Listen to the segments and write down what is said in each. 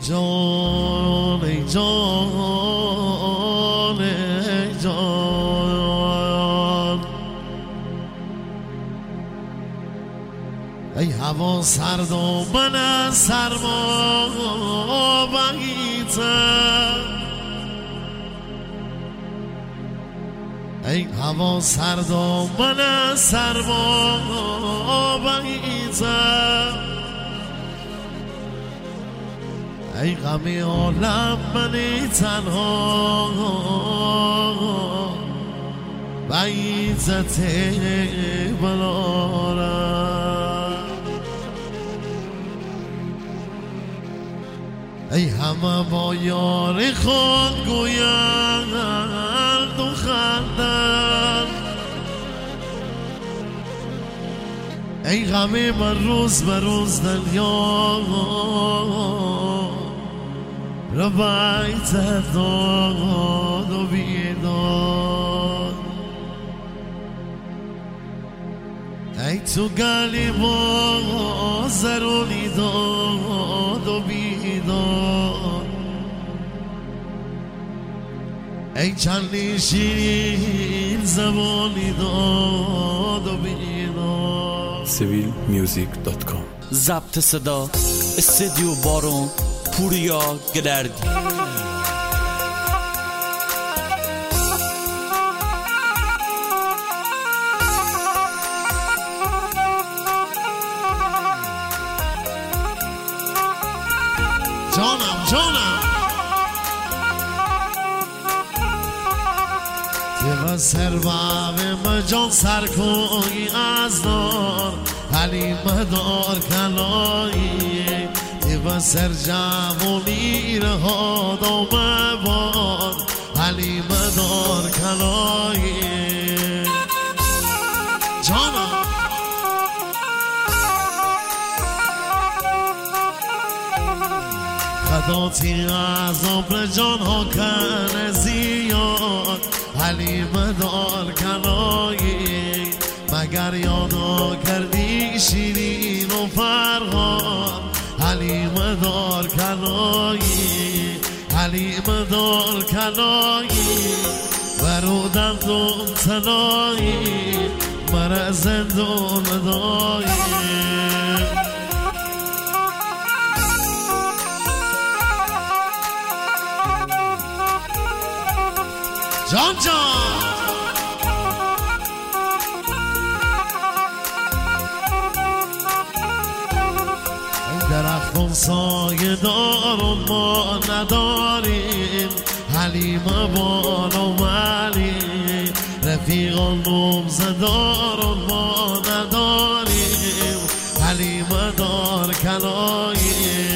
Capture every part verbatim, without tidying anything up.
جان ای جان ای جان ای هوا سرد و من از سرما بگیتم ای هوا سرد و من از سرما بگیتم ای غمی عالم منی تنها بعیزت بلارم ای همه با یار خود گویند و خندند ای غمی من روز به روز دنیا رو بیت داد و بیداد ای تو گلی با زرونی داد و بیداد ای چندی شیرین زبانی داد و بیداد. سیویل میوزیک دات کام. ضبط صدا استودیو بارون پوریا گلردی. جانم جانم دیو سر باب مجان سر کوی از دار علی مدار کلایی دیو سر جوانی رها دو مبار علی مدار کلایی جانم خداتی از عمر جان ها کنه زیاد علی مدار کنایی مگر یادا کردی شیرین و فرهاد علی مدار کنایی علی مدار کنایی برودم دون تنایی مرز دون دایی جان جان این درختان سایه دارون ما نداریم حلیم بالا و علی رفیقان موزه دارون ما نداریم حلیم دار کنایی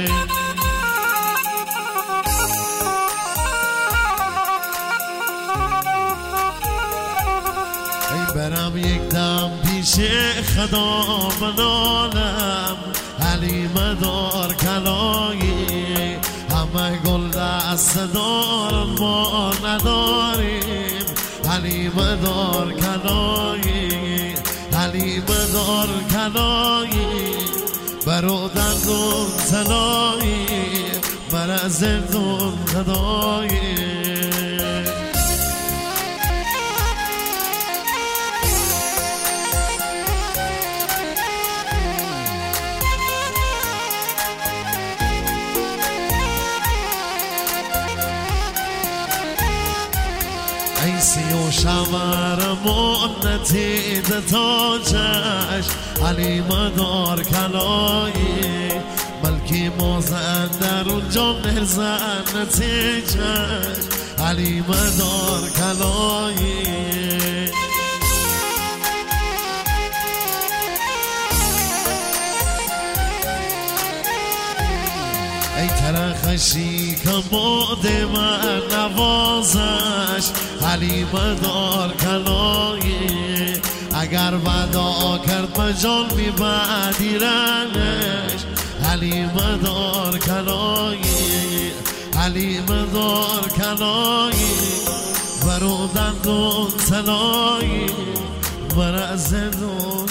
برم یک دم پیش خدا بنالم علی مدار کلایی همه گل دست دارن ما نداریم علی مدار کلایی علی مدار کلایی برودن دون تلایی مرز دون خدایی سی و شمر منتی دتاجش علی مدار کلایی ملکی موزن در اونجا مرزن تیجش علی مدار کلایی ای ترخشی که مود من نوازش علی مدار کلایی اگر ودا کرد مجال می بدیرنش علی مدار کلایی علی مدار کلایی برودن دون تلایی مرز دون